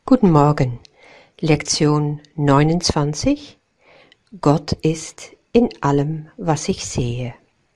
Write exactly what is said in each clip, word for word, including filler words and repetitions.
Guten Morgen, Lektion neunundzwanzig. Gott ist in allem, was ich sehe.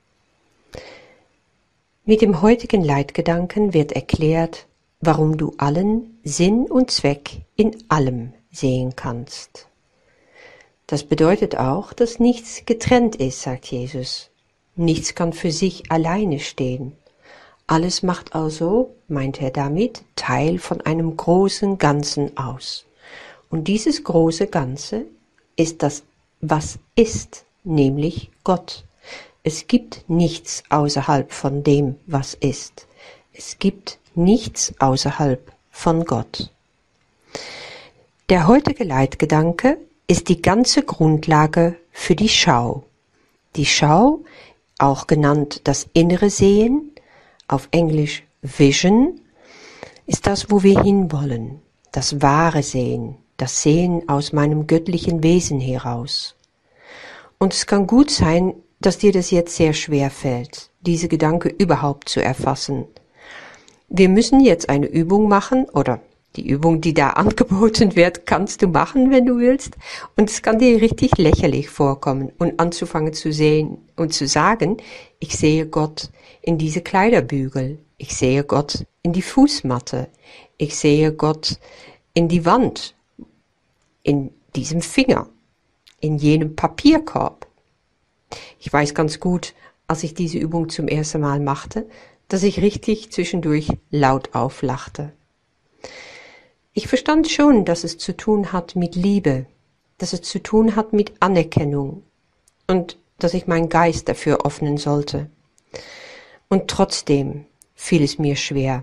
Mit dem heutigen Leitgedanken wird erklärt, warum du allen Sinn und Zweck in allem sehen kannst. Das bedeutet auch, dass nichts getrennt ist, sagt Jesus. Nichts kann für sich alleine stehen. Alles macht also, meint er damit, Teil von einem großen Ganzen aus. Und dieses große Ganze ist das, was ist, nämlich Gott. Es gibt nichts außerhalb von dem, was ist. Es gibt nichts außerhalb von Gott. Der heutige Leitgedanke ist die ganze Grundlage für die Schau. Die Schau, auch genannt das innere Sehen, auf Englisch Vision, ist das, wo wir hinwollen, das wahre Sehen, das Sehen aus meinem göttlichen Wesen heraus. Und es kann gut sein, dass dir das jetzt sehr schwer fällt, diese Gedanke überhaupt zu erfassen. Wir müssen jetzt eine Übung machen, oder die Übung, die da angeboten wird, kannst du machen, wenn du willst. Und es kann dir richtig lächerlich vorkommen und anzufangen zu sehen und zu sagen, ich sehe Gott in diese Kleiderbügel, ich sehe Gott in die Fußmatte, ich sehe Gott in die Wand, in diesem Finger, in jenem Papierkorb. Ich weiß ganz gut, als ich diese Übung zum ersten Mal machte, dass ich richtig zwischendurch laut auflachte. Ich verstand schon, dass es zu tun hat mit Liebe, dass es zu tun hat mit Anerkennung und dass ich meinen Geist dafür öffnen sollte. Und trotzdem fiel es mir schwer.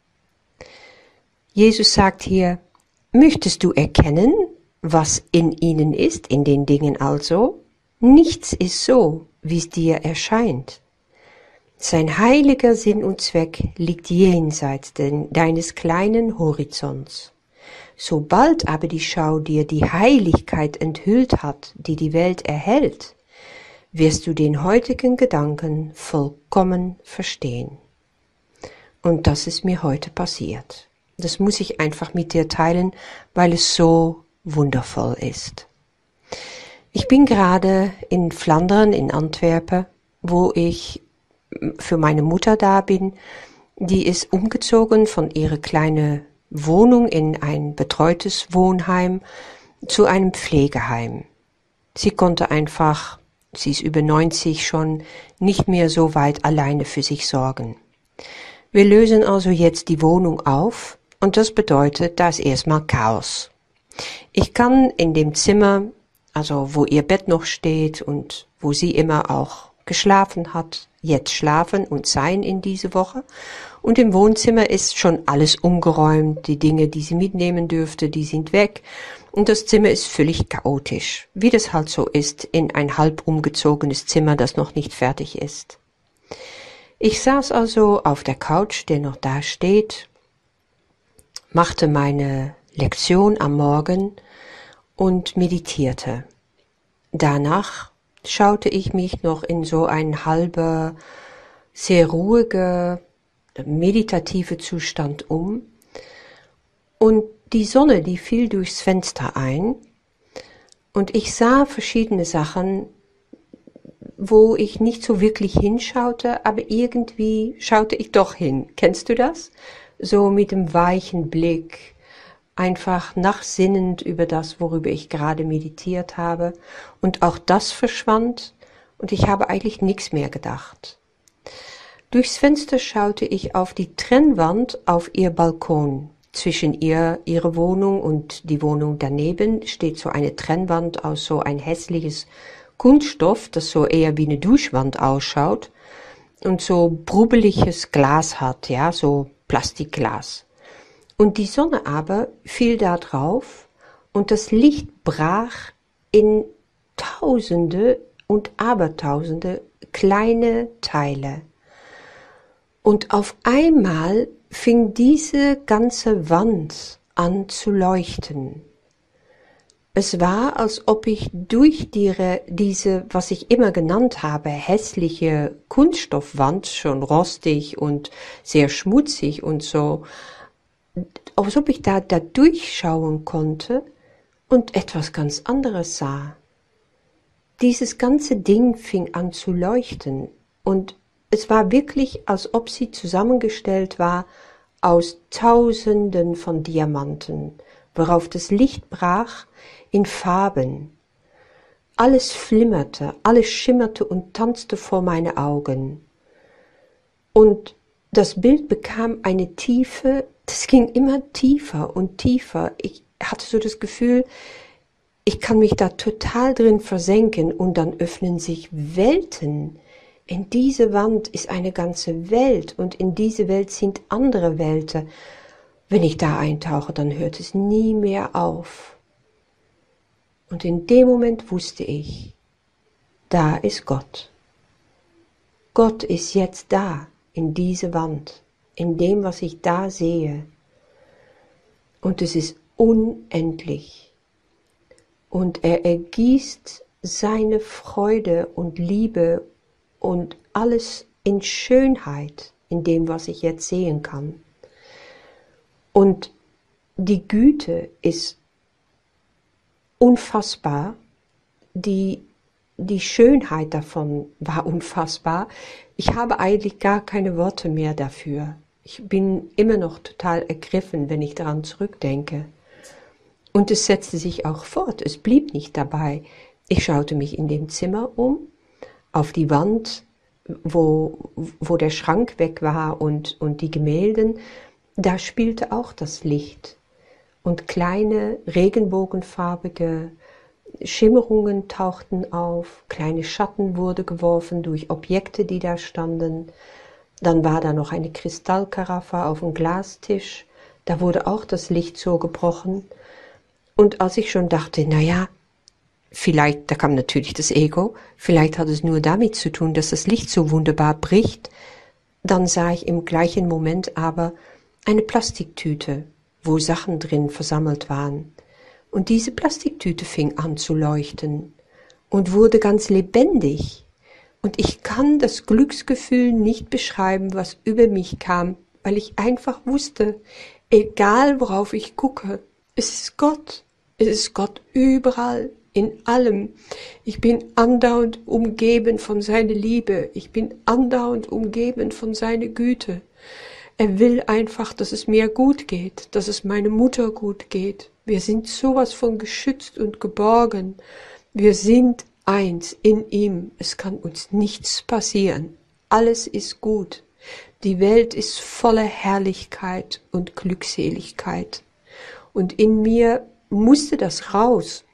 Jesus sagt hier, möchtest du erkennen, was in ihnen ist, in den Dingen also? Nichts ist so, wie es dir erscheint. Sein heiliger Sinn und Zweck liegt jenseits den, deines kleinen Horizonts. Sobald aber die Schau dir die Heiligkeit enthüllt hat, die die Welt erhält, wirst du den heutigen Gedanken vollkommen verstehen. Und das ist mir heute passiert. Das muss ich einfach mit dir teilen, weil es so wundervoll ist. Ich bin gerade in Flandern, in Antwerpen, wo ich für meine Mutter da bin. Die ist umgezogen von ihrer kleinen Wohnung in ein betreutes Wohnheim zu einem Pflegeheim. Sie konnte einfach, sie ist über neunzig schon, nicht mehr so weit alleine für sich sorgen. Wir lösen also jetzt die Wohnung auf und das bedeutet, da ist erstmal Chaos. Ich kann in dem Zimmer, also wo ihr Bett noch steht und wo sie immer auch geschlafen hat, jetzt schlafen und sein in diese Woche. Und im Wohnzimmer ist schon alles umgeräumt, die Dinge, die sie mitnehmen dürfte, die sind weg. Und das Zimmer ist völlig chaotisch, wie das halt so ist in ein halb umgezogenes Zimmer, das noch nicht fertig ist. Ich saß also auf der Couch, der noch da steht, machte meine Lektion am Morgen und meditierte. Danach schaute ich mich noch in so ein halber, sehr ruhiger, meditative Zustand um und die Sonne, die fiel durchs Fenster ein und ich sah verschiedene Sachen, wo ich nicht so wirklich hinschaute, aber irgendwie schaute ich doch hin. Kennst du das? So mit dem weichen Blick, einfach nachsinnend über das, worüber ich gerade meditiert habe. Und auch das verschwand und ich habe eigentlich nichts mehr gedacht. Durchs Fenster schaute ich auf die Trennwand auf ihr Balkon. Zwischen ihr, ihre Wohnung und die Wohnung daneben steht so eine Trennwand aus so ein hässliches Kunststoff, das so eher wie eine Duschwand ausschaut und so brubbeliges Glas hat, ja, so Plastikglas. Und die Sonne aber fiel da drauf und das Licht brach in Tausende und Abertausende kleine Teile. Und auf einmal fing diese ganze Wand an zu leuchten. Es war, als ob ich durch die, diese, was ich immer genannt habe, hässliche Kunststoffwand, schon rostig und sehr schmutzig und so, als ob ich da, da durchschauen konnte und etwas ganz anderes sah. Dieses ganze Ding fing an zu leuchten und es war wirklich, als ob sie zusammengestellt war aus Tausenden von Diamanten, worauf das Licht brach in Farben. Alles flimmerte, alles schimmerte und tanzte vor meine Augen. Und das Bild bekam eine Tiefe, das ging immer tiefer und tiefer. Ich hatte so das Gefühl, ich kann mich da total drin versenken und dann öffnen sich Welten. In diese Wand ist eine ganze Welt und in diese Welt sind andere Welten. Wenn ich da eintauche, dann hört es nie mehr auf. Und in dem Moment wusste ich, da ist Gott. Gott ist jetzt da, in diese Wand, in dem, was ich da sehe. Und es ist unendlich. Und er ergießt seine Freude und Liebe und alles in Schönheit, in dem, was ich jetzt sehen kann. Und die Güte ist unfassbar, die, die Schönheit davon war unfassbar. Ich habe eigentlich gar keine Worte mehr dafür. Ich bin immer noch total ergriffen, wenn ich daran zurückdenke. Und es setzte sich auch fort, es blieb nicht dabei. Ich schaute mich in dem Zimmer um, auf die Wand, wo, wo der Schrank weg war und, und die Gemälden, da spielte auch das Licht. Und kleine regenbogenfarbige Schimmerungen tauchten auf, kleine Schatten wurden geworfen durch Objekte, die da standen. Dann war da noch eine Kristallkaraffe auf dem Glastisch, da wurde auch das Licht so gebrochen. Und als ich schon dachte, na ja, vielleicht, da kam natürlich das Ego, vielleicht hat es nur damit zu tun, dass das Licht so wunderbar bricht, dann sah ich im gleichen Moment aber eine Plastiktüte, wo Sachen drin versammelt waren. Und diese Plastiktüte fing an zu leuchten und wurde ganz lebendig. Und ich kann das Glücksgefühl nicht beschreiben, was über mich kam, weil ich einfach wusste, egal worauf ich gucke, es ist Gott. Es ist Gott überall, in allem. Ich bin andauernd umgeben von seiner Liebe. Ich bin andauernd umgeben von seiner Güte. Er will einfach, dass es mir gut geht, dass es meiner Mutter gut geht. Wir sind sowas von geschützt und geborgen. Wir sind eins in ihm. Es kann uns nichts passieren. Alles ist gut. Die Welt ist voller Herrlichkeit und Glückseligkeit. Und in mir musste das raus.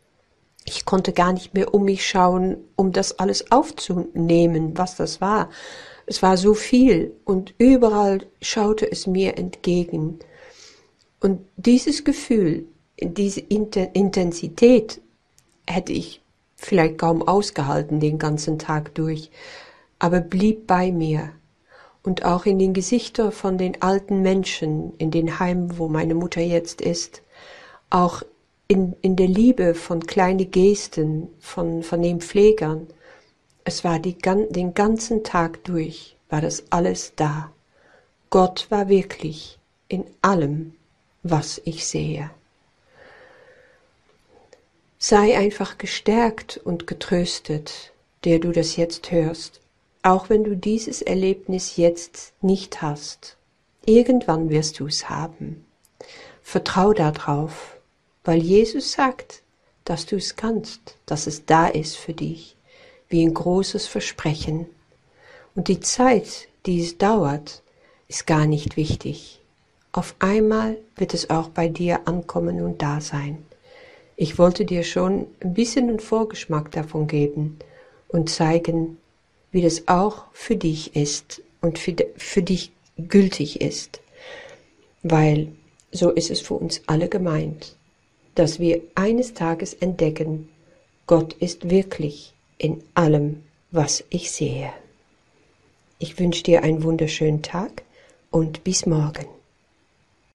Ich konnte gar nicht mehr um mich schauen, um das alles aufzunehmen, was das war. Es war so viel und überall schaute es mir entgegen. Und dieses Gefühl, diese Intensität hätte ich vielleicht kaum ausgehalten den ganzen Tag durch, aber blieb bei mir. Und auch in den Gesichtern von den alten Menschen, in den Heimen, wo meine Mutter jetzt ist, auch in, in der Liebe von kleinen Gesten, von, von den Pflegern. Es war die, den ganzen Tag durch, war das alles da. Gott war wirklich in allem, was ich sehe. Sei einfach gestärkt und getröstet, der du das jetzt hörst, auch wenn du dieses Erlebnis jetzt nicht hast. Irgendwann wirst du es haben. Vertrau darauf, weil Jesus sagt, dass du es kannst, dass es da ist für dich, wie ein großes Versprechen. Und die Zeit, die es dauert, ist gar nicht wichtig. Auf einmal wird es auch bei dir ankommen und da sein. Ich wollte dir schon ein bisschen einen Vorgeschmack davon geben und zeigen, wie das auch für dich ist und für, für dich gültig ist. Weil so ist es für uns alle gemeint, dass wir eines Tages entdecken, Gott ist wirklich in allem, was ich sehe. Ich wünsche dir einen wunderschönen Tag und bis morgen.